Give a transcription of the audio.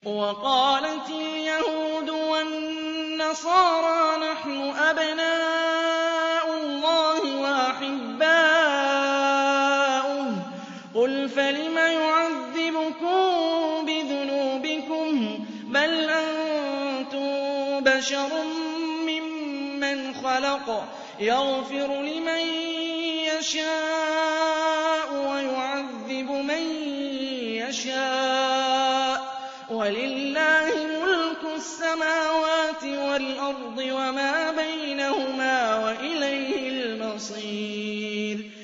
وَقَالَتِ الْيَهُودُ وَالنَّصَارَىٰ نَحْنُ أَبْنَاءُ اللَّهِ وَأَحِبَّاؤُهُ ۚ قُلْ فَلِمَ يُعَذِّبُكُم بِذُنُوبِكُم ۖ بَلْ أَنتُم بَشَرٌ مِّمَّنْ خَلَقَ يَغْفِرُ لِمَن يَشَاءُ وَيُعَذِّبُ مَن يَشَاءُ ۚ وَلِلَّهِ مُلْكُ السَّمَاوَاتِ وَالْأَرْضِ وَمَا بَيْنَهُمَا ۖ وَإِلَيْهِ الْمَصِيرُ